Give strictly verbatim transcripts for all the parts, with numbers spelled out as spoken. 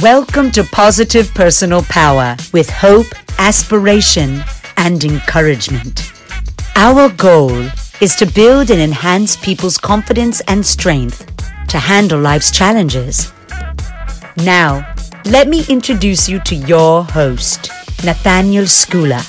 Welcome to Positive Personal Power with hope, aspiration, and encouragement. Our goal is to build and enhance people's confidence and strength to handle life's challenges. Now, let me introduce you to your host, Nathaniel Skula.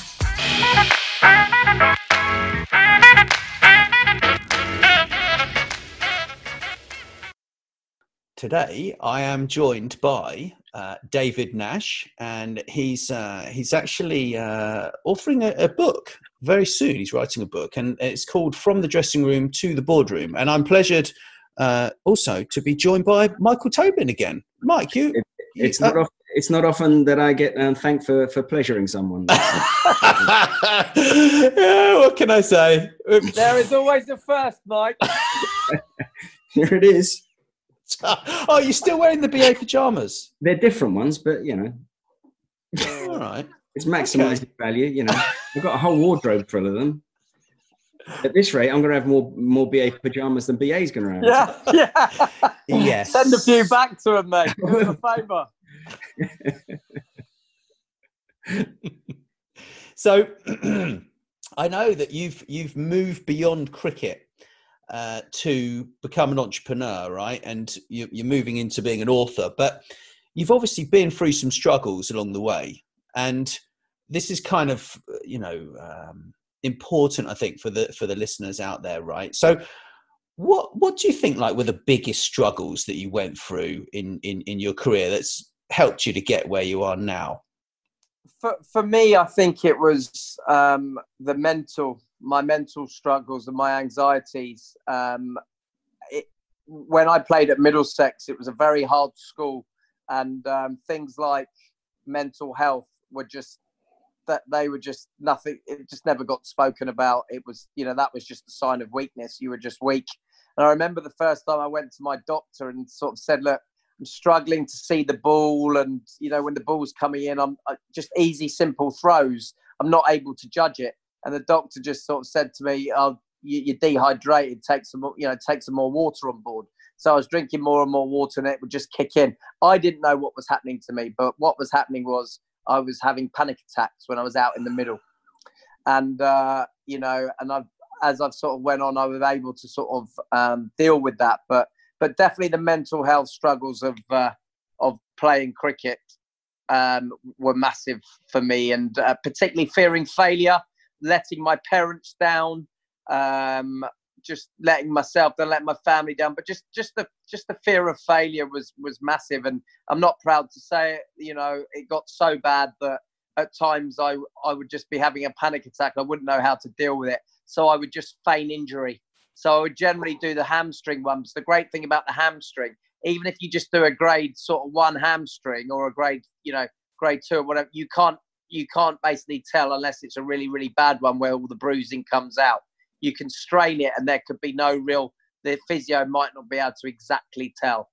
Today, I am joined by uh, David Nash, and he's uh, he's actually uh, authoring a, a book very soon. He's writing a book, and it's called From the Dressing Room to the Boardroom. And I'm pleasured uh, also to be joined by Michael Tobin again. Mike, you... It, it's, you, not uh, often, it's not often that I get um, thanked for, for pleasuring someone. Yeah, what can I say? There is always a first, Mike. Here it is. Oh, you're still wearing the B A pyjamas? They're different ones, but, you know. All right. It's maximising okay. value, you know. I've got a whole wardrobe full of them. At this rate, I'm going to have more more B A pyjamas than B A's going to have. Yeah, yeah. Yes. Send a few back to him, mate. Do him a favour. So, I know that you've you've moved beyond cricket uh, to become an entrepreneur, right? And you, you're moving into being an author, but you've obviously been through some struggles along the way, and this is kind of, you know, um, important, I think, for the for the listeners out there, right? So, what what do you think, like, were the biggest struggles that you went through in in in your career that's helped you to get where you are now? For for me, I think it was um, the mental, my mental struggles and my anxieties. Um, it, when I played at Middlesex, it was a very hard school, and um, things like mental health were just that they were just nothing. It just never got spoken about. It was, you know, that was just a sign of weakness. You were just weak. And I remember the first time I went to my doctor and sort of said, look, I'm struggling to see the ball. And, you know, when the ball's coming in, I'm I, just easy, simple throws. I'm not able to judge it. And the doctor just sort of said to me, oh, you, you're dehydrated. Take some, you know, take some more water on board. So I was drinking more and more water and it would just kick in. I didn't know what was happening to me, but what was happening was I was having panic attacks when I was out in the middle. And, uh, you know, and I've, as I've sort of went on, I was able to sort of um, deal with that. But but definitely the mental health struggles of uh, of playing cricket um, were massive for me, and uh, particularly fearing failure, letting my parents down, um, just letting myself, then letting my family down. But just just the just the fear of failure was was massive, and I'm not proud to say it. You know, it got so bad that at times I I would just be having a panic attack. I wouldn't know how to deal with it. So I would just feign injury. So I would generally do the hamstring ones. The great thing about the hamstring, even if you just do a grade sort of one hamstring or a grade, you know, grade two or whatever, you can't you can't basically tell unless it's a really, really bad one where all the bruising comes out. You can strain it and there could be no real, the physio might not be able to exactly tell.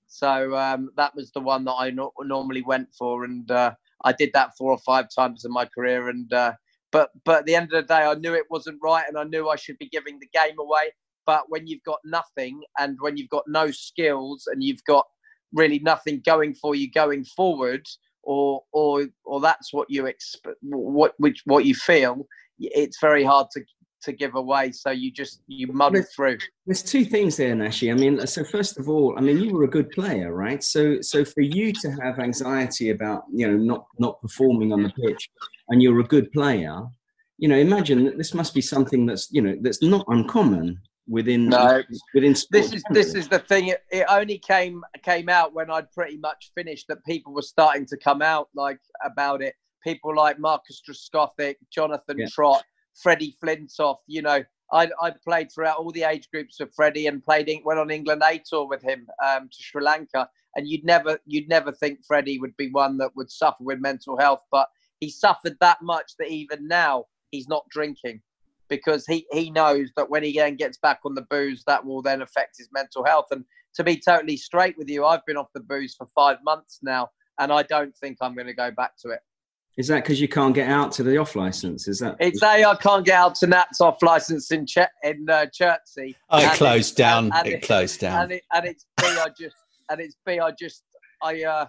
So um, that was the one that I no- normally went for. And uh, I did that four or five times in my career. And uh, But but at the end of the day, I knew it wasn't right and I knew I should be giving the game away. But when you've got nothing and when you've got no skills and you've got really nothing going for you going forward, or or or that's what you exp- what which what you feel, it's very hard to to give away. So you just you muddle through. There's two things there, Nashi. I mean, so first of all, I mean, you were a good player, right? So so for you to have anxiety about, you know, not not performing on the pitch, and you're a good player, you know, imagine that this must be something that's, you know, that's not uncommon within no. within sport. This is this is the thing. It, it only came came out when I'd pretty much finished, that people were starting to come out like about it. People like Marcus Trescothick, Jonathan yeah. Trott, Freddie Flintoff. You know, I I played throughout all the age groups with Freddie and played went on England A tour with him um, to Sri Lanka. And you'd never you'd never think Freddie would be one that would suffer with mental health, but he suffered that much that even now he's not drinking, because he, he knows that when he then gets back on the booze, that will then affect his mental health. And to be totally straight with you, I've been off the booze for five months now, and I don't think I'm going to go back to it. Is that because you can't get out to the off license? Is that? It's A, I can't get out to Nat's off license in Ch- in uh, Chertsey. Oh, it closed it, down. And, and it, it closed down. And, it, and it's B, I just and it's B, I just I uh,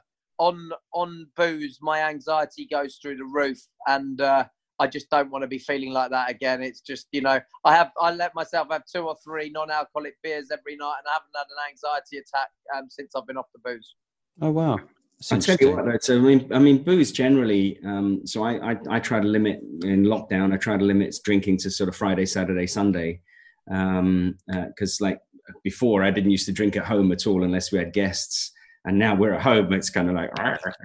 on on booze, my anxiety goes through the roof, and uh, I just don't want to be feeling like that again. It's just, you know, I have I let myself have two or three non-alcoholic beers every night, and I haven't had an anxiety attack um, since I've been off the booze. Oh wow! I'll tell you what, though. So I mean, I mean, booze generally. Um, so I, I I try to limit in lockdown. I try to limit drinking to sort of Friday, Saturday, Sunday, because um, uh, like before I didn't used to drink at home at all unless we had guests. And now we're at home, it's kind of like,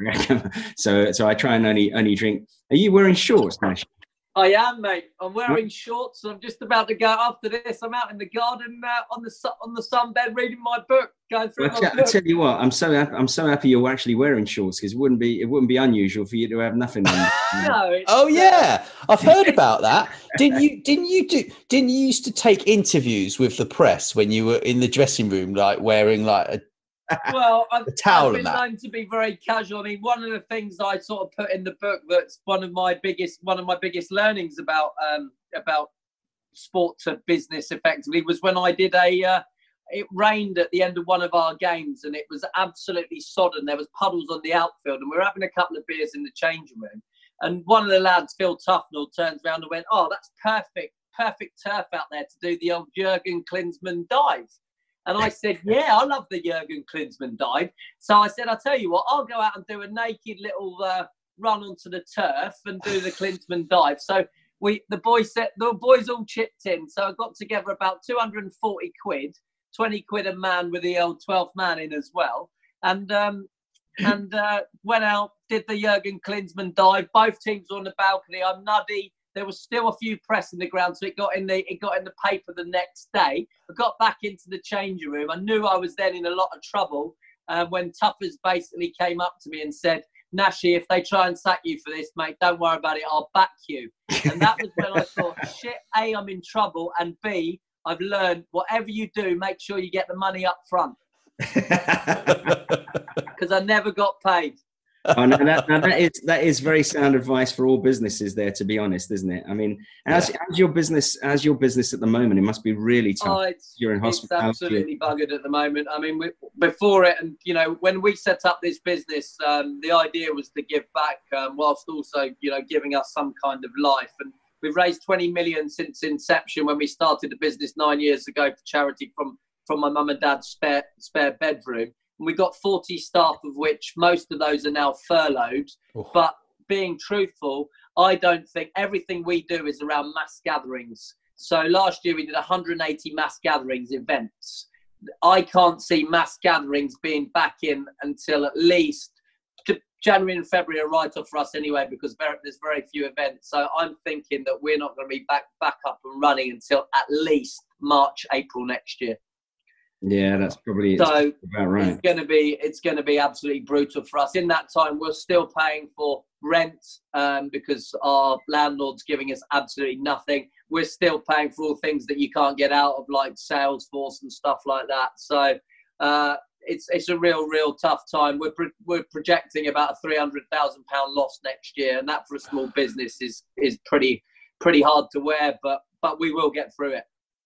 so so I try and only only drink. Are you wearing shorts, Nash? I am, mate. I'm wearing what? shorts. I'm just about to go after this. I'm out in the garden uh, on the on the sunbed reading my book, going through well, my I, book. I tell you what, I'm so happy, I'm so happy you're actually wearing shorts, because it wouldn't be it wouldn't be unusual for you to have nothing on. No, oh yeah, I've heard about that. Didn't you? Didn't you do? Didn't you used to take interviews with the press when you were in the dressing room, like wearing like a Well, I've, towel I've been and that. known to be very casual. I mean, one of the things I sort of put in the book that's one of my biggest one of my biggest learnings about um, about sport to business effectively was when I did a. Uh, it rained at the end of one of our games, and it was absolutely sodden. There was puddles on the outfield, and we were having a couple of beers in the changing room. And one of the lads, Phil Tufnell, turns around and went, "Oh, that's perfect, perfect turf out there to do the old Jurgen Klinsmann dive." And I said, yeah, I love the Jurgen Klinsmann dive. So I said, I'll tell you what, I'll go out and do a naked little uh, run onto the turf and do the Klinsmann dive. So we, the boys said, the boys all chipped in. So I got together about two hundred forty quid, twenty quid a man with the old twelfth man in as well. And um, and uh, went out, did the Jurgen Klinsmann dive. Both teams were on the balcony. I'm nuddy. There was still a few press in the ground, so it got in the it got in the paper the next day. I got back into the changing room. I knew I was then in a lot of trouble uh, when Tuffers basically came up to me and said, "Nashi, if they try and sack you for this, mate, don't worry about it. I'll back you." And that was when I thought, shit, A, I'm in trouble, and B, I've learned whatever you do, make sure you get the money up front. Because I never got paid. Oh, no, that, no, that is that is very sound advice for all businesses there, to be honest, isn't it? I mean, as, yeah. as your business as your business at the moment, it must be really tough. Oh, it's, You're in hospitality. It's absolutely buggered at the moment. I mean, we, before it, and you know, when we set up this business, um, the idea was to give back, um, whilst also, you know, giving us some kind of life. And we've raised twenty million since inception when we started the business nine years ago for charity from from my mum and dad's spare spare bedroom. And we got forty staff, of which most of those are now furloughed. Oh. But being truthful, I don't think everything we do is around mass gatherings. So last year we did one hundred eighty mass gatherings events. I can't see mass gatherings being back in until at least January and February are right off for us anyway, because there's very few events. So I'm thinking that we're not going to be back, back up and running until at least March, April next year. Yeah, that's probably so about right. It's going to be it's going to be absolutely brutal for us. In that time, we're still paying for rent um, because our landlord's giving us absolutely nothing. We're still paying for all things that you can't get out of, like Salesforce and stuff like that. So uh, it's it's a real real tough time. We're pro- we're projecting about a three hundred thousand pound loss next year, and that for a small business is is pretty pretty hard to wear. But but we will get through it.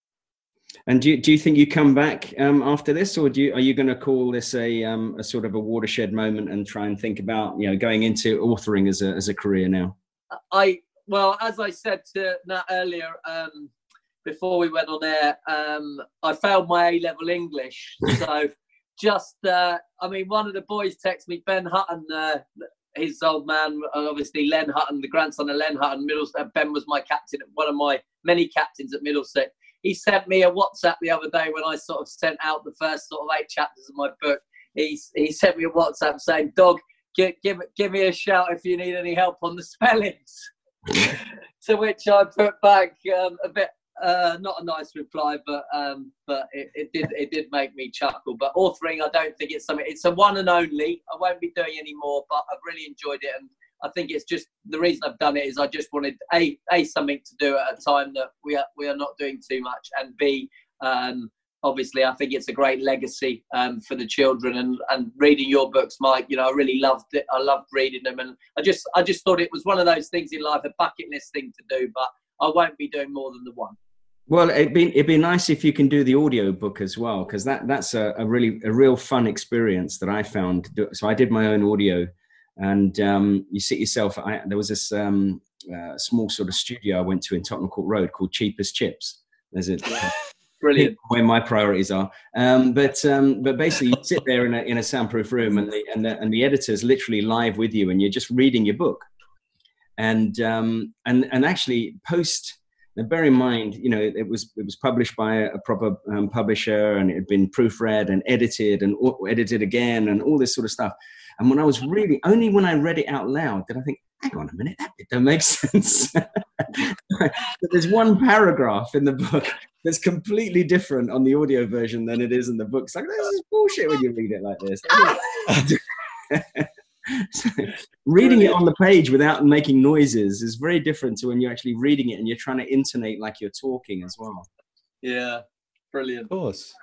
And do you, do you think you come back um, after this, or do you, are you going to call this a um, a sort of a watershed moment and try and think about, you know, going into authoring as a as a career now? I well, as I said to Nat earlier, um, before we went on air, um, I failed my A-level English, so just uh, I mean, one of the boys texted me, Ben Hutton, uh, his old man, obviously Len Hutton, the grandson of Len Hutton. Middlesex. Ben was my captain, one of my many captains at Middlesex. He sent me a WhatsApp the other day when I sort of sent out the first sort of eight chapters of my book. He he sent me a WhatsApp saying, "Dog, give give, give me a shout if you need any help on the spellings." To which I put back um, a bit, uh, not a nice reply, but um, but it, it did it did make me chuckle. But authoring, I don't think it's something. It's a one and only. I won't be doing any more, but I've really enjoyed it, and I think it's just the reason I've done it is I just wanted a a something to do at a time that we are we are not doing too much, and b um, obviously I think it's a great legacy um, for the children, and, and reading your books, Mike. You know, I really loved it. I loved reading them, and I just I just thought it was one of those things in life, a bucket list thing to do. But I won't be doing more than the one. Well, it'd be it'd be nice if you can do the audio book as well, because that that's a, a really a real fun experience that I found. So I did my own audio, and um, you sit yourself. I, there was this um, uh, small sort of studio I went to in Tottenham Court Road called Cheapest Chips. There's a Brilliant. Where my priorities are, um, but um, but basically you sit there in a in a soundproof room, and the and the, and the editor's literally live with you, and you're just reading your book, and um, and and actually post. Now, bear in mind, you know, it was it was published by a proper um, publisher, and it had been proofread and edited and o- edited again, and all this sort of stuff. And when I was really, only when I read it out loud did I think, hang on a minute, that bit don't make sense. But there's one paragraph in the book that's completely different on the audio version than it is in the book. It's like, this is bullshit when you read it like this. So, reading it on the page without making noises is very different to when you're actually reading it and you're trying to intonate like you're talking as well. Yeah, brilliant. Of course.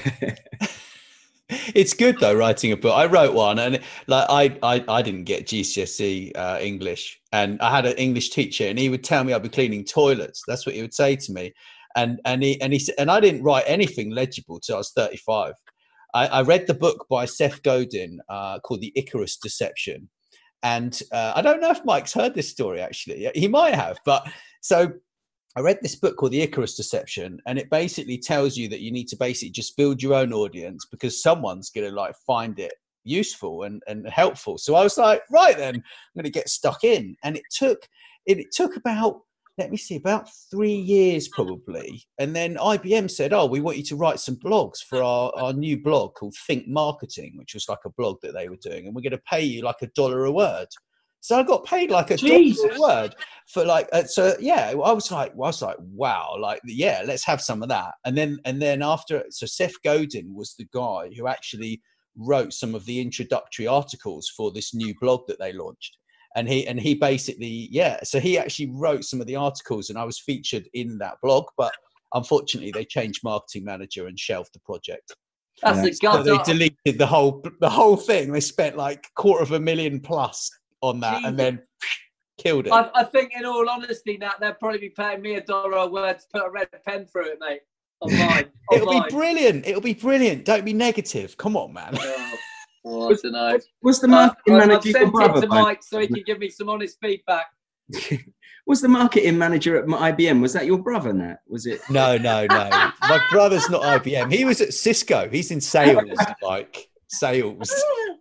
It's good though, writing a book. I wrote one, and like I, I, I didn't get G C S E uh, English, and I had an English teacher, and he would tell me I'd be cleaning toilets. That's what he would say to me, and and he and he said, and I didn't write anything legible till I was thirty-five. I, I read the book by Seth Godin uh, called The Icarus Deception. And uh, I don't know if Mike's heard this story, actually. He might have. But so I read this book called The Icarus Deception, and it basically tells you that you need to basically just build your own audience because someone's going to like find it useful and, and helpful. So I was like, right then, I'm going to get stuck in. And it took, it, it took about, let me see, about three years probably. And then I B M said, oh, we want you to write some blogs for our, our new blog called Think Marketing, which was like a blog that they were doing. And we're going to pay you like a dollar a word. So I got paid like a Jesus. dollar a word for like, uh, so yeah, I was like, well, I was like, wow, like, yeah, let's have some of that. And then, and then after, so Seth Godin was the guy who actually wrote some of the introductory articles for this new blog that they launched. And he and he basically, yeah, so he actually wrote some of the articles, and I was featured in that blog. But unfortunately, they changed marketing manager and shelved the project. That's Yeah. a gut. So they deleted the whole the whole thing. They spent like quarter of a million plus on that, Jesus. and then killed it. I, I think, in all honesty, Nat, they'll probably be paying me a dollar a word to put a red pen through it, mate. On mine. On It'll mine. be brilliant. It'll be brilliant. Don't be negative. Come on, man. Oh, oh, I don't know. Was the Uh, marketing I've manager your sent it brother? to by- Mike so he can give me some honest feedback. Was the marketing manager at I B M? Was that your brother, Nat? Was it? No, no, no. My brother's not I B M. He was at Cisco. He's in sales, like sales.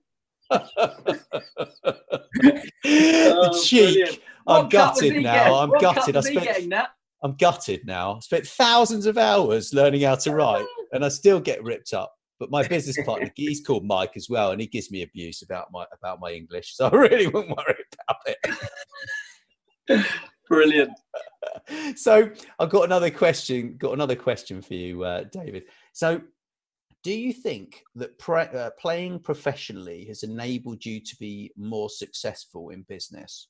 Oh, Cheek. brilliant. I'm What cut was gutted he now. getting? I'm What cut gutted. I was he spent. getting, Nat? I'm gutted now. I spent thousands of hours learning how to write, and I still get ripped up. But my business partner, he's called Mike as well, and he gives me abuse about my about my English. So I really wouldn't worry about it. Brilliant. So I've got another question. Got another question for you, uh, David. So, do you think that pre- uh, playing professionally has enabled you to be more successful in business?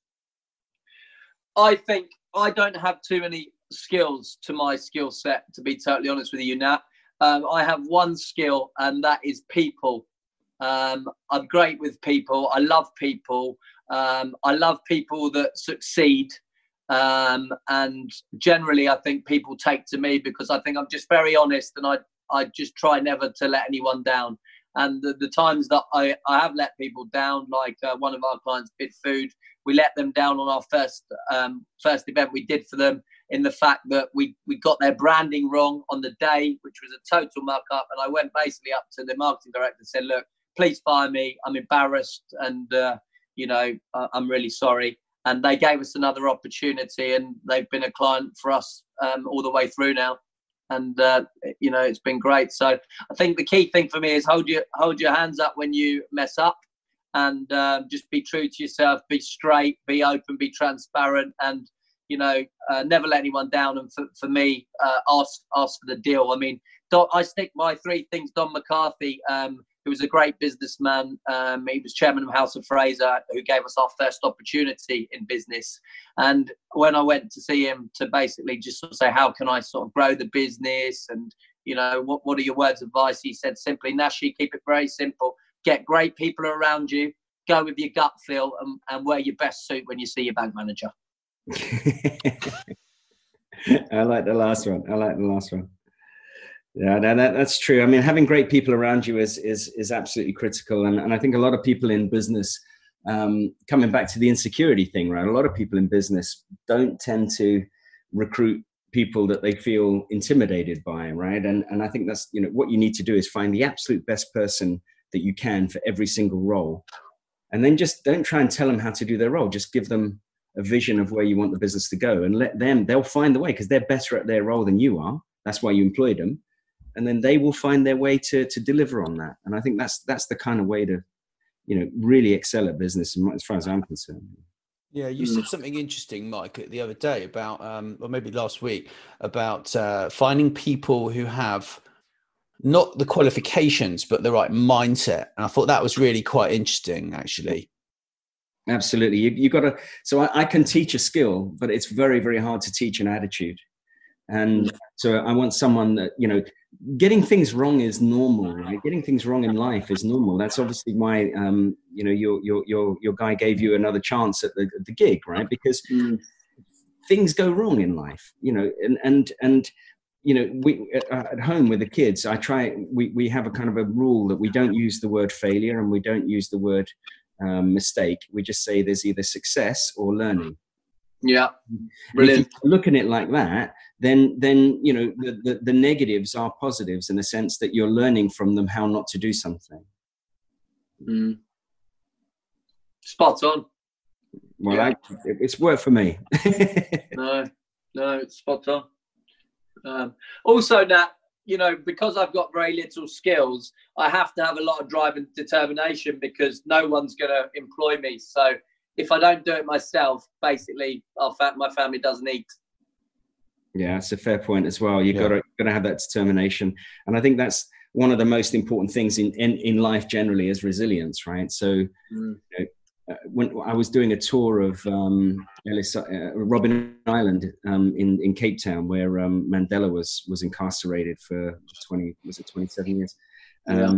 I think I don't have too many skills to my skill set, to be totally honest with you, Nat. Um, I have one skill, and that is people. Um, I'm great with people. I love people. Um, I love people that succeed. Um, and generally, I think people take to me because I think I'm just very honest, and I, I just try never to let anyone down. And the, the times that I, I have let people down, like uh, one of our clients, Bit Food, we let them down on our first um, first event we did for them, in the fact that we, we got their branding wrong on the day, which was a total muck up. And I went basically up to the marketing director and said, look, please fire me. I'm embarrassed. And, uh, you know, I, I'm really sorry. And they gave us another opportunity, and they've been a client for us um, all the way through now. And, uh, you know, it's been great. So I think the key thing for me is hold your, hold your hands up when you mess up, and uh, just be true to yourself, be straight, be open, be transparent, and, you know, uh, never let anyone down. And for, for me, uh, ask ask for the deal. I mean, Don, I stick my three things. Don McCarthy, um, who was a great businessman. Um, he was chairman of House of Fraser, who gave us our first opportunity in business. And when I went to see him to basically just sort of say, how can I sort of grow the business? And, you know, what, what are your words of advice? He said simply, Nashi, keep it very simple. Get great people around you. Go with your gut feel, and, and wear your best suit when you see your bank manager. I like the last one. I like the last one. Yeah, no, that, that's true. I mean, having great people around you is is is absolutely critical. And, and I think a lot of people in business, um, coming back to the insecurity thing, right? A lot of people in business don't tend to recruit people that they feel intimidated by, right? And and I think that's, you know, what you need to do is find the absolute best person that you can for every single role. And then just don't try and tell them how to do their role. Just give them a vision of where you want the business to go and let them, they'll find the way, because they're better at their role than you are. That's why you employed them. And then they will find their way to to deliver on that. And I think that's that's the kind of way to, you know, really excel at business, as far as I'm concerned. Yeah, you said something interesting, Mike, the other day about, um, or maybe last week, about uh, finding people who have not the qualifications, but the right mindset. And I thought that was really quite interesting, actually. Absolutely. You, you got to, so I, I can teach a skill, but it's very, very hard to teach an attitude. And so I want someone that, you know, getting things wrong is normal, right? Getting things wrong in life is normal. That's obviously why, um, you know, your, your, your, your guy gave you another chance at the, at the gig, right? Because mm. things go wrong in life, you know, and, and, and, you know, we at home with the kids, I try, we, we have a kind of a rule that we don't use the word failure and we don't use the word um, mistake. We just say there's either success or learning. Yeah, brilliant. If you look at it like that, then then you know the, the the negatives are positives in the sense that you're learning from them how not to do something. Mm. Spot on. Well, yeah. I, it's worked for me. no, no, it's spot on. Um, also, Nat, you know, because I've got very little skills, I have to have a lot of drive and determination because no one's going to employ me. So if I don't do it myself, basically, our fa- my family doesn't eat. Yeah, it's a fair point as well. You've yeah. got to got to have that determination, and I think that's one of the most important things in in, in life generally is resilience, right? So, mm. you know, uh, when I was doing a tour of um, Ellis, uh, Robben Island um, in in Cape Town, where um, Mandela was was incarcerated for twenty was it twenty-seven years, um, yeah.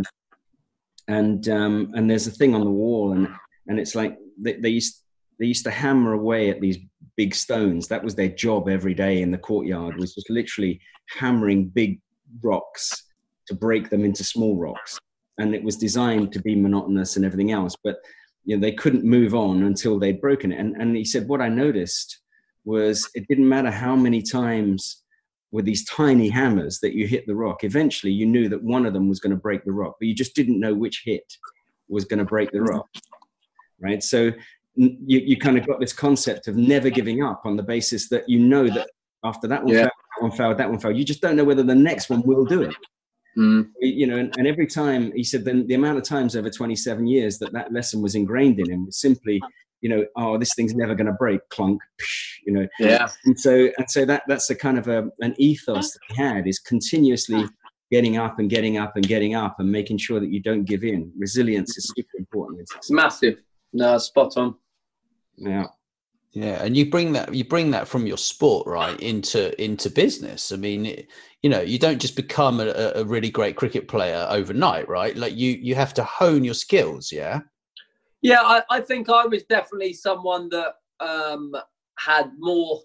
and um, and there's a thing on the wall, and and it's like they, they used they used to hammer away at these big stones. That was their job every day in the courtyard, was just literally hammering big rocks to break them into small rocks. And it was designed to be monotonous and everything else, but you know, they couldn't move on until they'd broken it. And, and he said, what I noticed was it didn't matter how many times with these tiny hammers that you hit the rock, eventually you knew that one of them was going to break the rock, but you just didn't know which hit was going to break the rock, right? So You, you kind of got this concept of never giving up on the basis that you know that after that one, yeah. failed, that one failed, that one failed. You just don't know whether the next one will do it. Mm. You know, and, and every time, he said, then the amount of times over twenty-seven years that that lesson was ingrained in him was simply, you know, oh, this thing's never going to break, clunk, psh, you know. Yeah. And so, and so that that's a kind of a, an ethos that he had, is continuously getting up and getting up and getting up and making sure that you don't give in. Resilience is super important. It's massive. No, spot on. Yeah. Yeah. And you bring that, you bring that from your sport, right, into, into business. I mean, it, you know, you don't just become a, a really great cricket player overnight, right? Like you, you have to hone your skills. Yeah. Yeah. I, I think I was definitely someone that um, had more,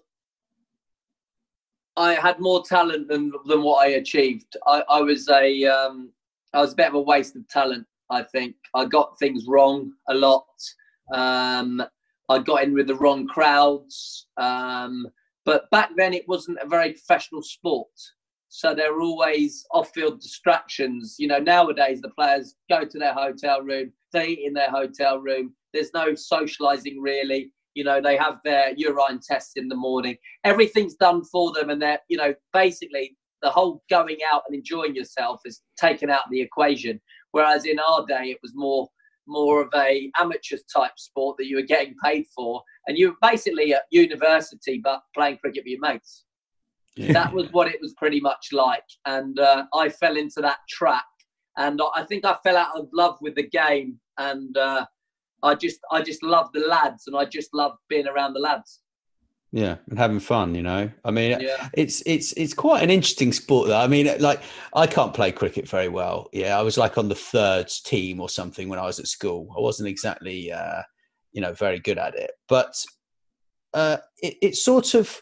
I had more talent than, than what I achieved. I, I was a, um, I was a bit of a waste of talent. I think I got things wrong a lot. Um, I got in with the wrong crowds. Um, but back then it wasn't a very professional sport. So there were always off-field distractions. You know, nowadays the players go to their hotel room, they eat in their hotel room. There's no socialising really. You know, they have their urine tests in the morning. Everything's done for them. And they're, you know, basically the whole going out and enjoying yourself is taken out of the equation. Whereas in our day, it was more more of a amateur type sport that you were getting paid for, and you were basically at university but playing cricket with your mates. Yeah. That was what it was pretty much like, and uh, I fell into that trap, and I think I fell out of love with the game, and uh, I just I just loved the lads, and I just loved being around the lads. Yeah, and having fun, you know. I mean, yeah. it's it's it's quite an interesting sport, though. I mean, like, I can't play cricket very well. Yeah, I was like on the third team or something when I was at school. I wasn't exactly, uh, you know, very good at it. But uh, it, it sort of,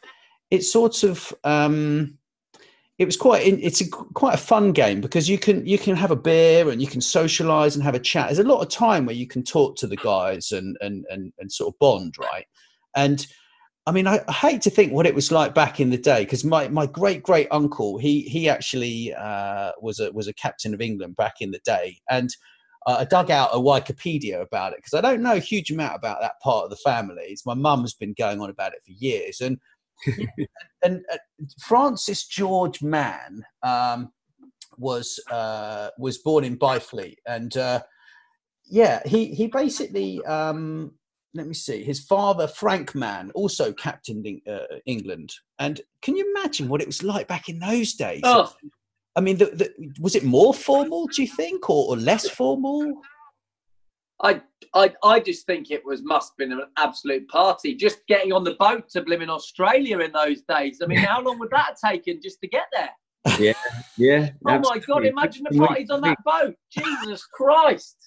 it's sort of um, it was quite it's a, quite a fun game because you can you can have a beer and you can socialize and have a chat. There's a lot of time where you can talk to the guys and and and, and sort of bond, right? And I mean, I, I hate to think what it was like back in the day because my, my great great uncle he he actually uh, was a was a captain of England back in the day, and uh, I dug out a Wikipedia about it because I don't know a huge amount about that part of the family. It's my mum's been going on about it for years, and and uh, Francis George Mann um, was uh, was born in Byfleet, and uh, yeah, he he basically. Um, Let me see. His father, Frank Mann, also captained uh, England. And can you imagine what it was like back in those days? Oh. I mean, the, the, was it more formal, do you think, or, or less formal? I, I, I just think it was must have been an absolute party. Just getting on the boat to blimmin' Australia in those days. I mean, how long would that have taken just to get there? Yeah, yeah. Oh absolutely. my God! Imagine the parties on that boat. Jesus Christ!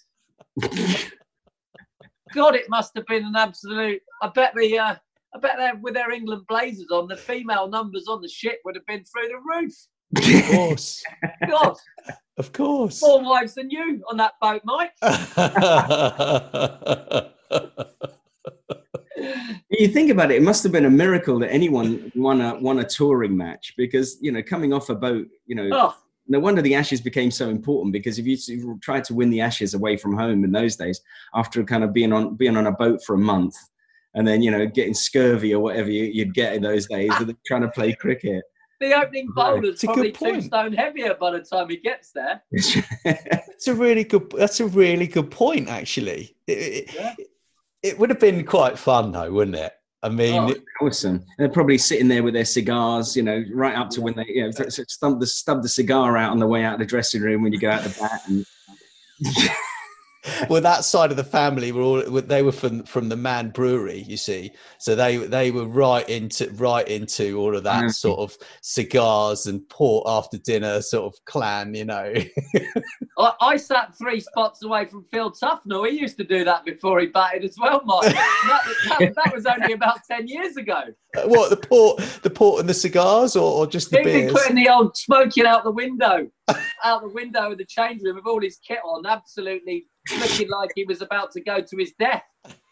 God, it must have been an absolute. I bet the. Uh, I bet they with their England blazers on, the female numbers on the ship would have been through the roof. Of course. God. Of course. More wives than you on that boat, Mike. You think about it, it must have been a miracle that anyone won a won a touring match because, you know, coming off a boat, you know, Oh. no wonder the Ashes became so important because if you tried to win the Ashes away from home in those days, after kind of being on being on a boat for a month and then, you know, getting scurvy or whatever you, you'd get in those days and trying to play cricket. The opening bowler's It's a probably good two point. stone heavier by the time he gets there. That's a really good. That's a really good point, actually. It, it, Yeah. it would have been quite fun, though, wouldn't it? I mean, Oh. Awesome. They're probably sitting there with their cigars, you know, right up to when they, you know, stub the, stub the cigar out on the way out of the dressing room when you go out the bat. And well, that side of the family were all they were from from the Mann Brewery, you see. So they they were right into right into all of that Mm. sort of cigars and port after dinner sort of clan, you know. I, I sat three spots away from Phil Tufnell. He used to do that before he batted as well, Mike. that, that, that was only about ten years ago. What, the port, the port and the cigars, or, or just the He'd be beers? putting the old smoking out the window, out the window of the change room with all his kit on, absolutely looking like he was about to go to his death.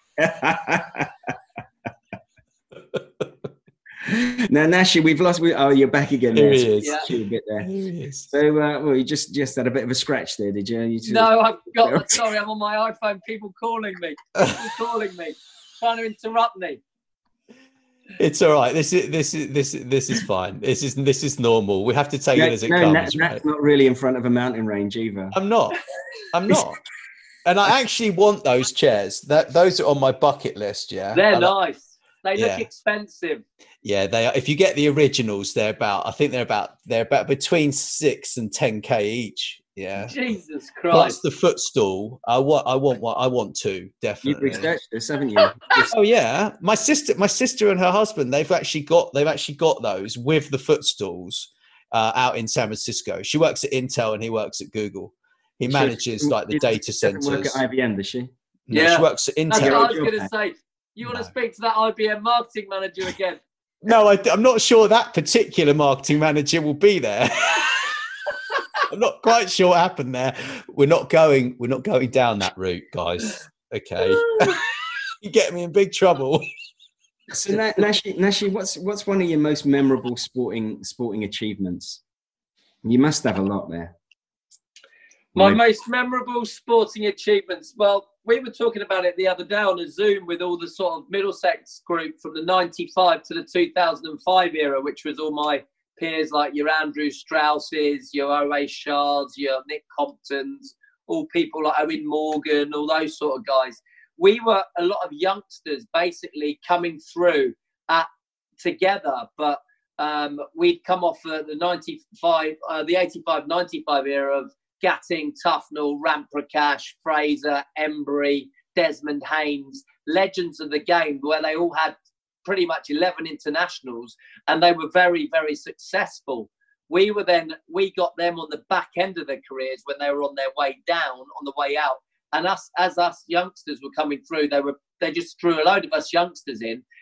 Now, Nashi, we've lost. We, oh, you're back again. Here there. he So- is. Yeah. so a bit there. Here he is. So, uh, well, you just just had a bit of a scratch there, did you? you just, No, I've got. Sorry, I'm on my iPhone. People calling me. People calling me, trying to interrupt me. It's all right. This is this is this this is fine. This is this is normal. We have to take no, it as it no, comes. Nat- right? Nat's not really in front of a mountain range either. I'm not. I'm not. And I actually want those chairs. That those are on my bucket list. Yeah, They're I like- nice. They Yeah. look expensive. Yeah, they are. If you get the originals, they're about. I think they're about. They're about between six and ten k each. Yeah. Jesus Plus Christ. the footstool. I want. I want one. I want two. You've Definitely. researched this, haven't you? Oh yeah, my sister, my sister and her husband, they've actually got, they've actually got those with the footstools uh, out in San Francisco. She works at Intel and he works at Google. He She- manages like the she data doesn't work centers. at I B M, does she? No, Yeah. she works at That's Intel. what I was Job going to there. say. You want to No. speak to that I B M marketing manager again? No, I, I'm not sure that particular marketing manager will be there. I'm not quite sure what happened there. We're not going. We're not going down that route, guys. Okay, you get me in big trouble. So, Na- Nashi, Nashi, what's what's one of your most memorable sporting sporting achievements? You must have a lot there. My Maybe- most memorable sporting achievements. Well, we were talking about it the other day on a Zoom with all the sort of Middlesex group from the ninety-five to the two thousand five era, which was all my peers like your Andrew Strausses, your O A Shards, your Nick Comptons, all people like Owen Morgan, all those sort of guys. We were a lot of youngsters basically coming through at together, but um, we'd come off the, the ninety-five, uh, the eighty-five ninety-five era of Gatting, Tufnell, Ramprakash, Fraser, Embry, Desmond Haynes, legends of the game, where they all had pretty much eleven internationals and they were very, very successful. We were then, we got them on the back end of their careers when they were on their way down, on the way out. And us, as us youngsters were coming through, they were they just threw a load of us youngsters in.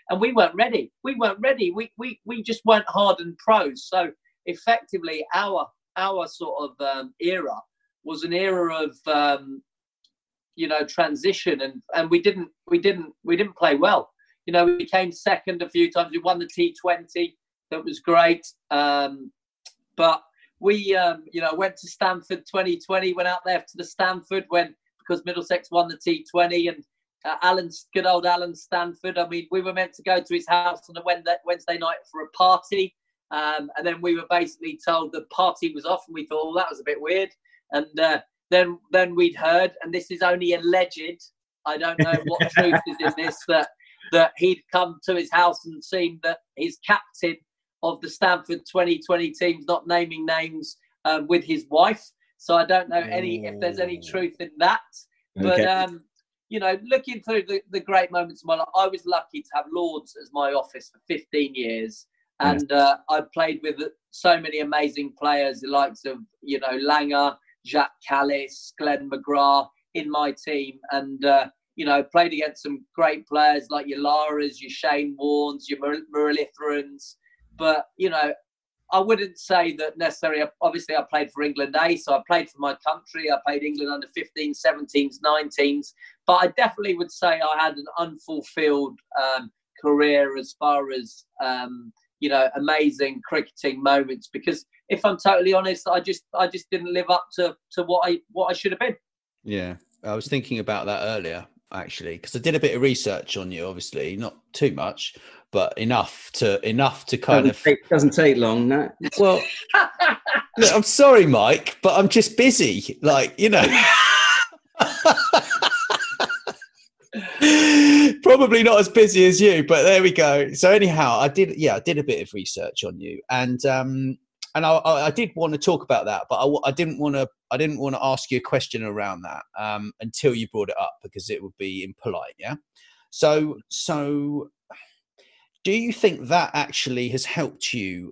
and we weren't ready. We weren't ready. We we we just weren't hardened pros. So effectively, our our sort of um, era was an era of um, you know transition, and and we didn't we didn't we didn't play well. You know, we came second a few times. We won the T twenty. That was great. Um, but we, um, you know, went to Stanford twenty twenty, went out there to the Stanford when, because Middlesex won the T twenty, and uh, Alan, good old Alan Stanford. I mean, we were meant to go to his house on a Wednesday night for a party. Um, and then we were basically told the party was off, and we thought, oh, that was a bit weird. And uh, then, then we'd heard, and this is only alleged, I don't know what truth is in this, that that he'd come to his house and seen that his captain of the Stanford twenty twenty teams, not naming names, um, with his wife. So I don't know any if there's any truth in that. But, Okay. um, you know, looking through the, the great moments of my life, I was lucky to have Lords as my office for fifteen years. And uh, I played with so many amazing players, the likes of, you know, Langer, Jacques Callis, Glenn McGrath in my team. And, uh, you know, played against some great players like your Laras, your Shane Warnes, your Muralitharans. But, you know, I wouldn't say that necessarily. Obviously, I played for England A, so I played for my country. I played England under fifteens, seventeens, nineteens. But I definitely would say I had an unfulfilled um, career as far as, um, you know, amazing cricketing moments. Because if I'm totally honest, I just I just didn't live up to, to what I what I should have been. Yeah, I was thinking about that earlier, actually, because I did a bit of research on you, obviously, not too much, but enough to enough to kind doesn't of take, doesn't take long. No. Well, look, I'm sorry, Mike, but I'm just busy. Like, you know, probably not as busy as you, but there we go. So anyhow, I did, yeah, I did a bit of research on you, and um, and I, I did want to talk about that, but I, I didn't want to, I didn't want to ask you a question around that um, until you brought it up, because it would be impolite. Yeah. So, so. Do you think that actually has helped you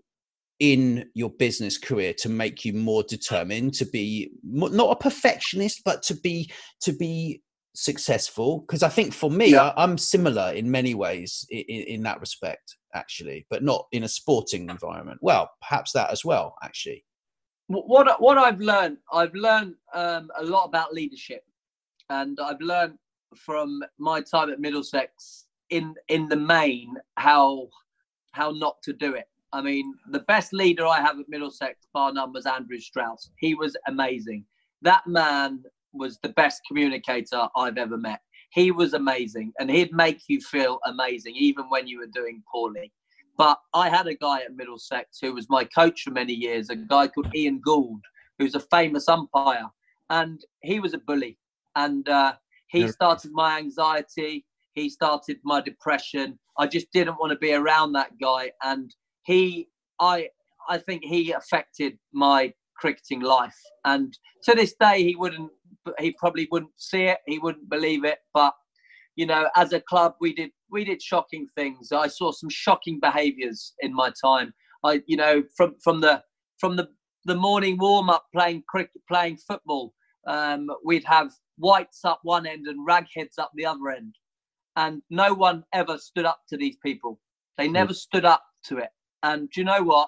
in your business career to make you more determined, to be more, not a perfectionist, but to be to be successful? Because I think for me, Yeah. I, I'm similar in many ways in, in that respect, actually, but not in a sporting environment. Well, perhaps that as well, actually. What what I've learned, I've learned um, a lot about leadership, and I've learned from my time at Middlesex, in in the main, how how not to do it. I mean, the best leader I have at Middlesex, bar none, was Andrew Strauss. He was amazing. That man was the best communicator I've ever met. He was amazing, and he'd make you feel amazing even when you were doing poorly. But I had a guy at Middlesex who was my coach for many years, a guy called Ian Gould, who's a famous umpire, and he was a bully. And uh, he started my anxiety. He started my depression. I just didn't want to be around that guy. And he, I, I think he affected my cricketing life. And to this day, he wouldn't, he probably wouldn't see it. He wouldn't believe it. But, you know, as a club, we did, we did shocking things. I saw some shocking behaviours in my time. I, you know, from, from the, from the, the morning warm up playing cricket, playing football, um, we'd have whites up one end and ragheads up the other end. And no one ever stood up to these people. They never mm. stood up to it. And do you know what?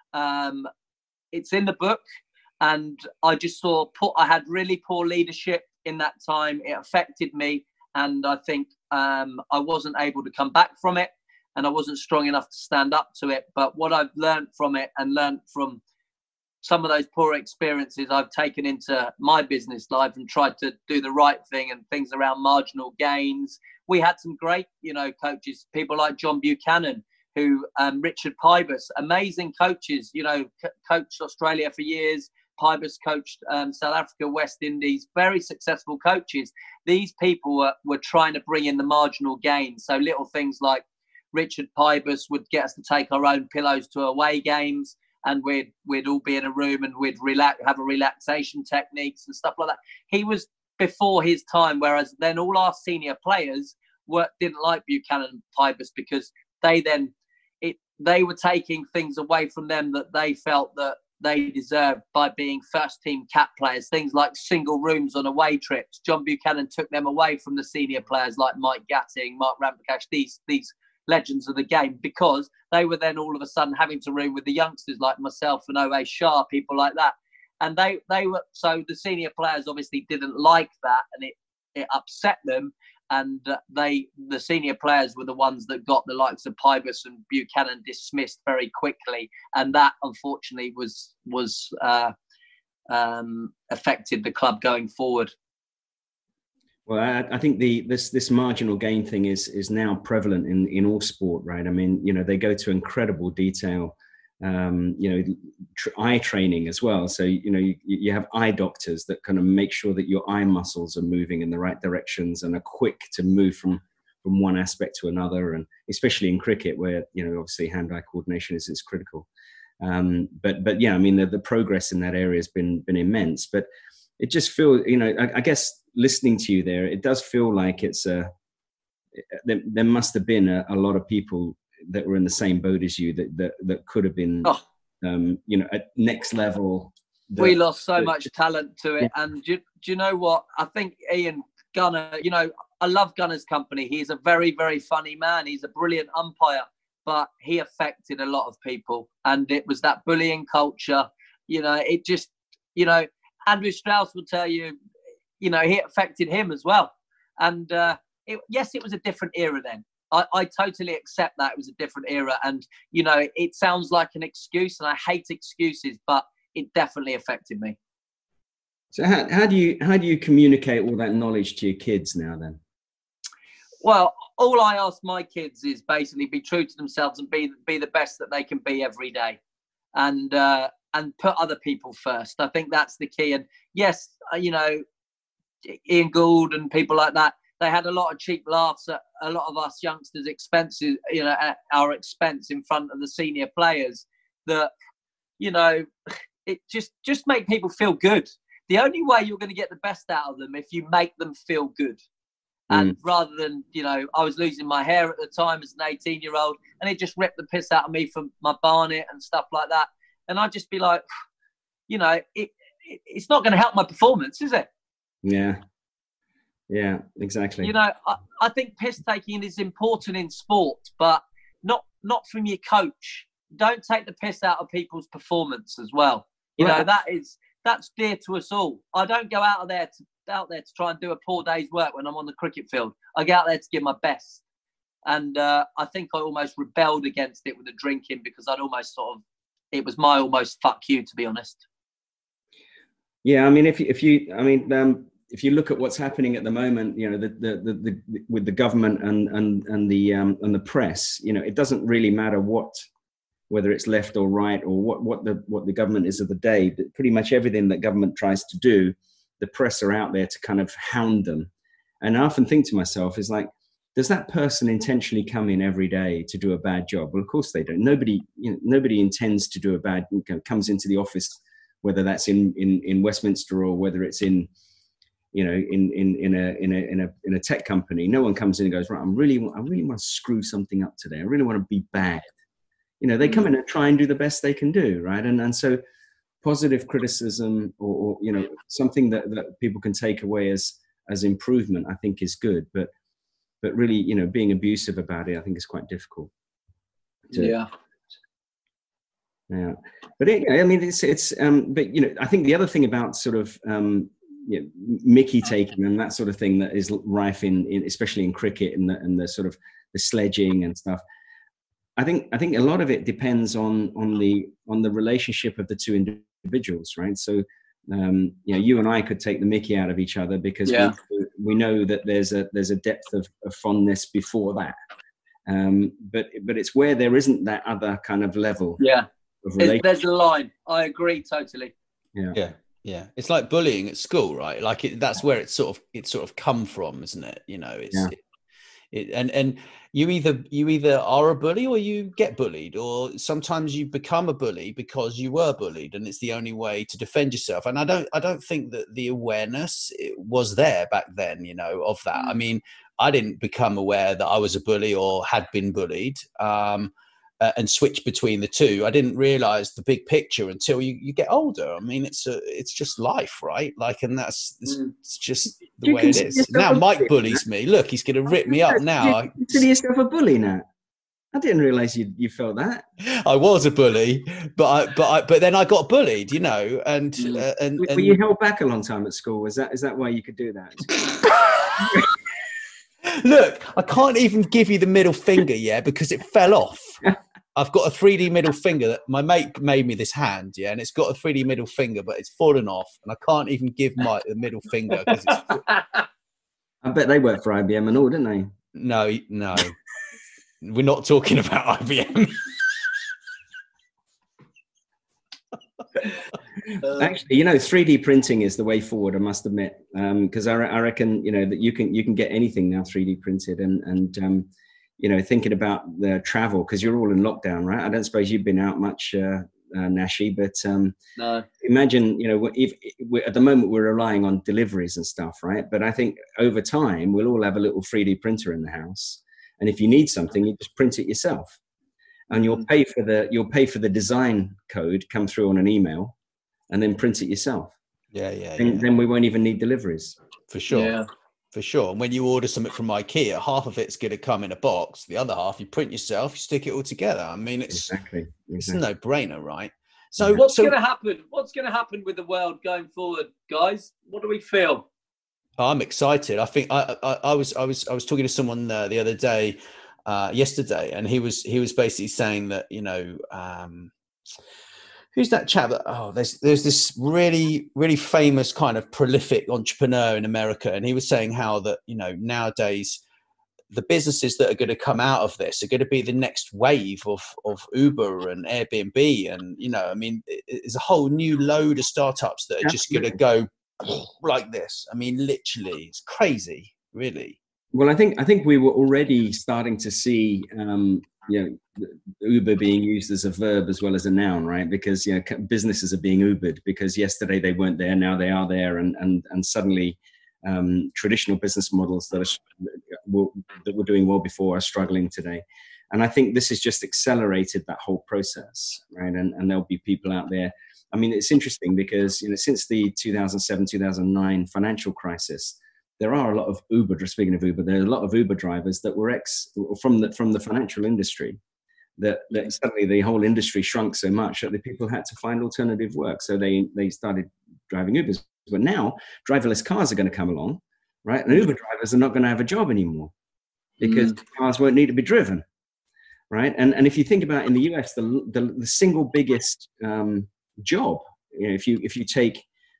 Um, it's in the book. And I just saw, I had really poor leadership in that time. It affected me. And I think um, I wasn't able to come back from it. And I wasn't strong enough to stand up to it. But what I've learned from it, and learned from some of those poor experiences, I've taken into my business life and tried to do the right thing, and things around marginal gains. We had some great, you know, coaches, people like John Buchanan, who, um, Richard Pybus, amazing coaches, you know, c- coached Australia for years. Pybus coached um, South Africa, West Indies, very successful coaches. These people were, were trying to bring in the marginal gains. So little things like Richard Pybus would get us to take our own pillows to away games, and we'd we'd all be in a room and we'd relax, have a relaxation techniques and stuff like that. He was before his time, whereas then all our senior players were didn't like Buchanan and Pybus, because they then it they were taking things away from them that they felt that they deserved by being first team cap players. Things like single rooms on away trips. John Buchanan took them away from the senior players like Mike Gatting, Mark Ramprakash, these these legends of the game, because they were then all of a sudden having to room with the youngsters like myself and O A Shah, people like that. And they, they were, so the senior players obviously didn't like that, and it, it upset them. And uh, they, the senior players were the ones that got the likes of Pybus and Buchanan dismissed very quickly. And that unfortunately was, was, uh, um, affected the club going forward. Well, I, I think the this this marginal gain thing is is now prevalent in, in all sport, right? I mean, you know, they go to incredible detail, um, you know, tr- eye training as well. So, you know, you, you have eye doctors that kind of make sure that your eye muscles are moving in the right directions and are quick to move from from one aspect to another. And especially in cricket, where, you know, obviously hand-eye coordination is, is critical. Um, but but yeah, I mean, the, the progress in that area has been been immense. But it just feels, you know, I, I guess listening to you there, it does feel like it's a, there, there must have been a, a lot of people that were in the same boat as you that that, that could have been, oh. um, you know, at next level. The, we lost so the, much talent to it. Yeah. And do, do you know what? I think Ian Gunner, you know, I love Gunner's company. He's a very, very funny man. He's a brilliant umpire, but he affected a lot of people. And it was that bullying culture, you know, it just, you know, Andrew Strauss will tell you, you know, it affected him as well. And uh, it, yes, it was a different era then. I, I totally accept that it was a different era. And, you know, it sounds like an excuse, and I hate excuses, but it definitely affected me. So how, how do you how do you communicate all that knowledge to your kids now then? Well, all I ask my kids is basically be true to themselves and be be the best that they can be every day. And, uh, and put other people first. I think that's the key. And yes, you know, Ian Gould and people like that, they had a lot of cheap laughs at a lot of us youngsters' expenses, you know, at our expense in front of the senior players, that, you know, it just, just make people feel good. The only way you're going to get the best out of them if you make them feel good. And mm. rather than, you know, I was losing my hair at the time as an eighteen year old, and it just ripped the piss out of me from my barnet and stuff like that. And I'd just be like, you know, it, it it's not going to help my performance, is it? Yeah. Yeah, exactly. You know, I, I think piss taking is important in sport, but not not from your coach. Don't take the piss out of people's performance as well. You right. know, that is that's dear to us all. I don't go out of there to out there to try and do a poor day's work when I'm on the cricket field. I get out there to give my best. And uh, I think I almost rebelled against it with the drinking, because I'd almost sort of, it was my almost fuck you, to be honest. Yeah, I mean, if you, if you, I mean, um, if you look at what's happening at the moment, you know, the the the, the with the government and and and the um, and the press, you know, it doesn't really matter what, whether it's left or right or what what the what the government is of the day. But pretty much everything that government tries to do, the press are out there to kind of hound them. And I often think to myself, is like, does that person intentionally come in every day to do a bad job? Well, of course they don't. Nobody, you know, nobody intends to do a bad, you know, comes into the office, whether that's in, in, in Westminster or whether it's in, you know, in, in, in a, in a, in a, in a tech company. No one comes in and goes, right, I'm really, I really want to screw something up today. I really want to be bad. You know, they come in and try and do the best they can do. Right. And, and so positive criticism or, or you know, something that, that people can take away as, as improvement, I think is good. But, But really, you know, being abusive about it, I think is quite difficult. To, yeah. Yeah. But it, I mean, it's, it's, um, but, you know, I think the other thing about sort of, um, you know, Mickey taking and that sort of thing that is rife in, in especially in cricket and the, and the sort of the sledging and stuff. I think, I think a lot of it depends on, on the, on the relationship of the two individuals, right? So, um you know, you and I could take the mickey out of each other because yeah. we, we know that there's a there's a depth of, of fondness before that, um but but it's where there isn't that other kind of level. Yeah, of there's a line. I agree totally. Yeah, yeah, yeah. It's like bullying at school, right? Like it, that's where it's sort of it's sort of come from, isn't it? You know, it's. Yeah. It, It, and and you either you either are a bully or you get bullied, or sometimes you become a bully because you were bullied, and it's the only way to defend yourself. And I don't I don't think that the awareness was there back then, you know, of that. I mean, I didn't become aware that I was a bully or had been bullied, um, uh, and switch between the two. I didn't realize the big picture until you, you get older. I mean, it's a, it's just life, right? Like, and that's it's, it's just the way it is. Now Mike bullies me. Look, he's going to rip me up now. Do you consider yourself a bully now? I didn't realize you you felt that. I was a bully, but I, but I, but then I got bullied, you know, and uh, and, Were and you held back a long time at school? Was that is that why you could do that? Look, I can't even give you the middle finger yet because it fell off. I've got a three D middle finger that my mate made me this hand, yeah, and it's got a three D middle finger, but it's fallen off, and I can't even give Mike the middle finger because it's. I bet they worked for I B M and all, didn't they? No, no, we're not talking about I B M. Actually, you know, three D printing is the way forward. I must admit, because um, I, I reckon, you know, that you can you can get anything now three D printed, and and um, you know, thinking about the travel because you're all in lockdown, right? I don't suppose you've been out much, uh, uh, Nashi, but um, no. Imagine, you know, if, if at the moment we're relying on deliveries and stuff, right? But I think over time we'll all have a little three D printer in the house, and if you need something, you just print it yourself, and you'll pay for the you'll pay for the design code come through on an email. And then print it yourself. Yeah, yeah, and yeah. Then we won't even need deliveries. For sure. Yeah. For sure. And when you order something from IKEA, half of it's going to come in a box. The other half, you print yourself, you stick it all together. I mean, it's, exactly. exactly. it's a no-brainer, right? So what's so, going to happen? What's going to happen with the world going forward, guys? What do we feel? I'm excited. I think I I, I was I was I was talking to someone uh, the other day, uh, yesterday, and he was he was basically saying that, you know. Um, Who's that chap that, oh, there's there's this really, really famous kind of prolific entrepreneur in America. And he was saying how that, you know, nowadays the businesses that are going to come out of this are going to be the next wave of, of Uber and Airbnb. And, you know, I mean, there's a whole new load of startups that are just going to go like this. I mean, literally, it's crazy, really. Well, I think I think we were already starting to see, um, you know, Uber being used as a verb as well as a noun, right? Because, you know, businesses are being Ubered because yesterday they weren't there, now they are there, and and and suddenly um, traditional business models that are that were doing well before are struggling today. And I think this has just accelerated that whole process, right? And and there'll be people out there. I mean, it's interesting because, you know, since the two thousand seven, two thousand nine financial crisis, there are a lot of Uber, just speaking of Uber, there are a lot of Uber drivers that were ex from the from the financial industry that, that suddenly the whole industry shrunk so much that the people had to find alternative work. So they, they started driving Ubers. But now driverless cars are going to come along, right? And Uber drivers are not going to have a job anymore because mm. cars won't need to be driven, right? And, and if you think about in the U S, the, the, the single biggest um, job, you know, if you if you take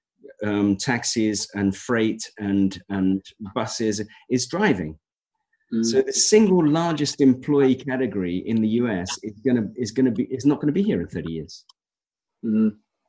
Um, taxis and freight and and buses is driving. Mm. So the single largest employee category in the U S is gonna is gonna be is not gonna be here in thirty years. Mm.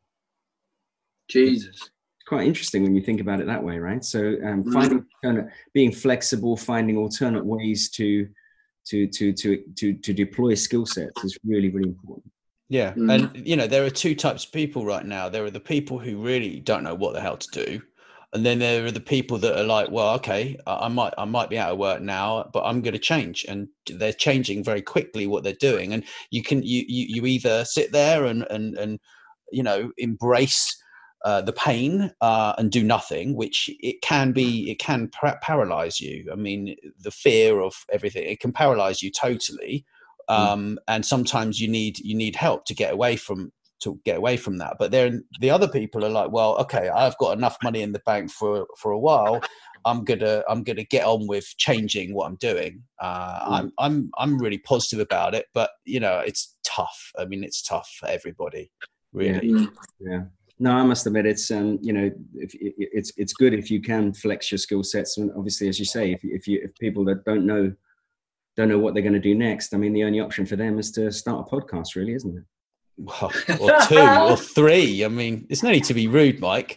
Jesus, it's quite interesting when you think about it that way, right? So um, finding mm. being flexible, finding alternate ways to to to to to to deploy skill sets is really really important. Yeah. Mm. And, you know, there are two types of people right now. There are the people who really don't know what the hell to do. And then there are the people that are like, well, okay, I might, I might be out of work now, but I'm going to change. And they're changing very quickly what they're doing. And you can, you, you, you either sit there and, and, and, you know, embrace uh, the pain uh, and do nothing, which it can be, it can par- paralyze you. I mean, the fear of everything, it can paralyze you totally. Um, and sometimes you need you need help to get away from to get away from that. But then the other people are like, well, okay, I've got enough money in the bank for for a while. I'm gonna I'm gonna get on with changing what I'm doing. Uh, mm. I'm I'm I'm really positive about it, but you know, it's tough. I mean, it's tough for everybody, really. Yeah. yeah. No, I must admit, it's um, you know, if, it's it's good if you can flex your skill sets, and obviously, as you say, if if you if people that don't know. don't know what they're going to do next. I mean, the only option for them is to start a podcast, really, isn't it? Well, or two or three. I mean, it's no need to be rude, Mike.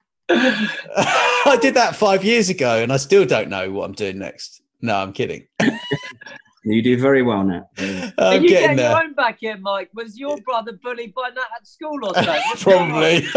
I did that five years ago and I still don't know what I'm doing next. No, I'm kidding. You do very well now. I'm you getting there. Your own back here, Mike. Was your brother bullied by that at school or something? Probably.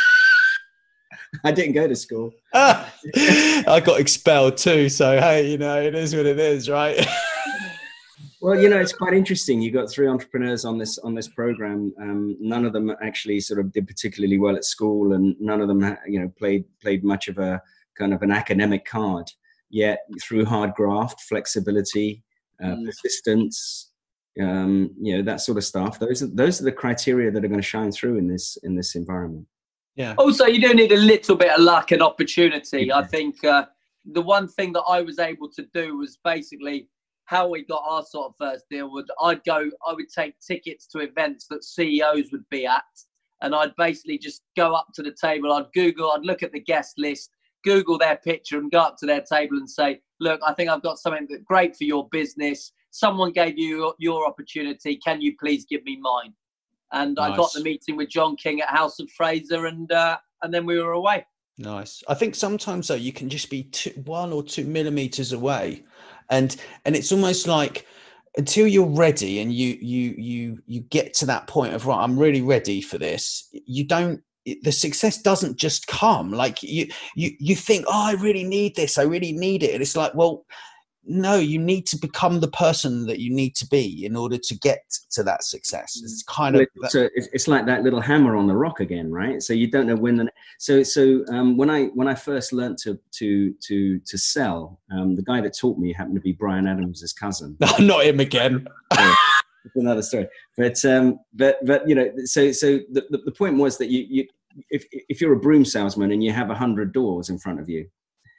I didn't go to school. I got expelled too. So, hey, you know, it is what it is, right? Well, you know, it's quite interesting. You got three entrepreneurs on this on this program. Um, none of them actually sort of did particularly well at school, and none of them, you know, played played much of a kind of an academic card. Yet, through hard graft, flexibility, uh, mm. persistence, um, you know, that sort of stuff. Those are those are the criteria that are going to shine through in this in this environment. Yeah. Also, you do need a little bit of luck and opportunity. I think uh, the one thing that I was able to do was basically how we got our sort of first deal. Would I'd go, I would take tickets to events that C E Os would be at, and I'd basically just go up to the table. I'd Google, I'd look at the guest list, Google their picture, and go up to their table and say, "Look, I think I've got something that's great for your business. Someone gave you your opportunity. Can you please give me mine?" And nice. I got the meeting with John King at House of Fraser, and uh, and then we were away. Nice. I think sometimes though you can just be two, one or two millimeters away, and and it's almost like until you're ready and you you you you get to that point of right, I'm really ready for this. You don't. The success doesn't just come. Like you you you think, oh, I really need this. I really need it, and it's like, well, no, you need to become the person that you need to be in order to get to that success. It's kind of so it's, it's like that little hammer on the rock again, right? So you don't know when the so so um, when I when I first learned to to to to sell, um, the guy that taught me happened to be Brian Adams' cousin. Not him again. It's another story, but um, but but you know, so so the, the the point was that you you if if you're a broom salesman and you have a hundred doors in front of you.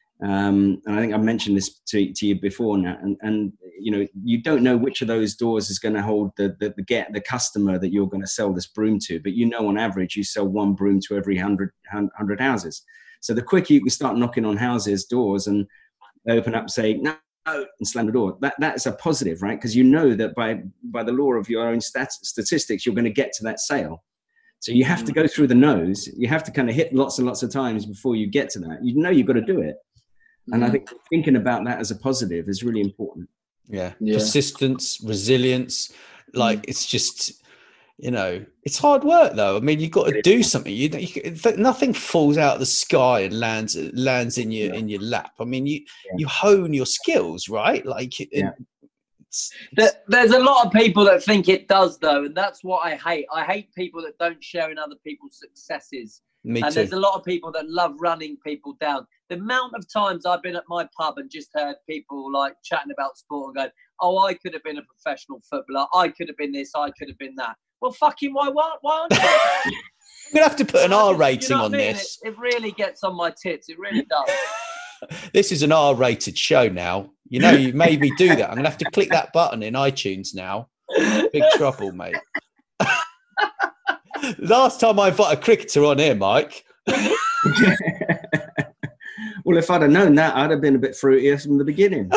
Um, and I think I've mentioned this to, to you before now, and, and you know, you don't know which of those doors is going to hold the, the, the get the customer that you're going to sell this broom to, but you know, on average, you sell one broom to every hundred, hundred houses. So the quicker you can start knocking on houses, doors, and they open up, say no, and slam the door, that that's a positive, right? Because you know that by, by the law of your own stat, statistics, you're going to get to that sale. So you have to go through the nose. You have to kind of hit lots and lots of times before you get to that. You know, you've got to do it. And I think thinking about that as a positive is really important. Yeah. yeah. Persistence, resilience. Like it's just, you know, it's hard work though. I mean, you've got to do something. You, you nothing falls out of the sky and lands lands in your yeah. in your lap. I mean, you yeah. you hone your skills, right? Like it, yeah. it's, it's, there's a lot of people that think it does though, and that's what I hate. I hate people that don't share in other people's successes. Me and too. There's a lot of people that love running people down. The amount of times I've been at my pub and just heard people like chatting about sport and going, "Oh, I could have been a professional footballer. I could have been this. I could have been that." Well, fucking why? Why, why aren't you? I'm gonna have to put an R rating you know on I mean? this. It, it really gets on my tits. It really does. This is an R-rated show now. You know, you made me do that. I'm gonna have to click that button in iTunes now. Big trouble, mate. Last time I invited a cricketer on here, Mike. Well, if I'd have known that, I'd have been a bit fruitier from the beginning.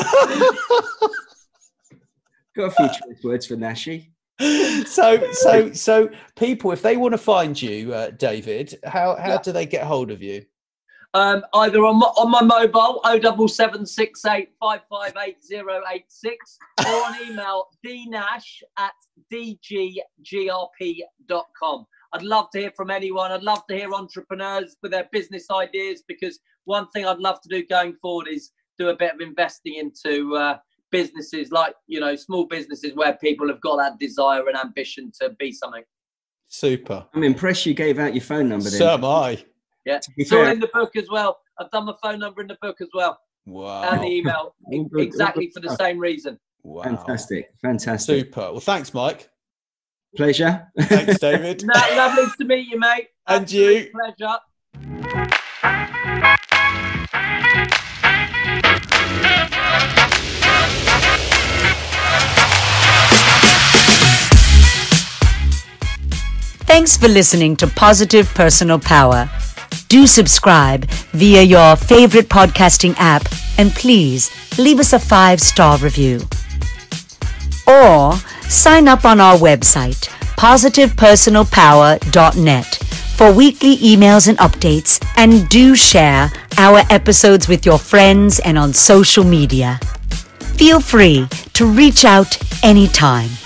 Got a few choice words for Nashi. So, so, so, people, if they want to find you, uh, David, how how yeah. do they get hold of you? Um, either on my, on my mobile, oh double seven six eight five five eight zero eight six, or on email, dnash at d g g r p dot com. I'd love to hear from anyone. I'd love to hear entrepreneurs with their business ideas, because one thing I'd love to do going forward is do a bit of investing into uh, businesses like, you know, small businesses where people have got that desire and ambition to be something. Super. I'm impressed you gave out your phone number then. So am I. Yeah, it's all in the book as well. I've done my phone number in the book as well. Wow. And the email, good, exactly for the same reason. Wow. Fantastic, fantastic. Super. Well, thanks, Mike. Pleasure. Thanks, David. No, lovely to meet you, mate. And Absolute you. Pleasure. Thanks for listening to Positive Personal Power. Do subscribe via your favorite podcasting app, and please leave us a five-star review. Or sign up on our website, positive personal power dot net, for weekly emails and updates, and do share our episodes with your friends and on social media. Feel free to reach out anytime.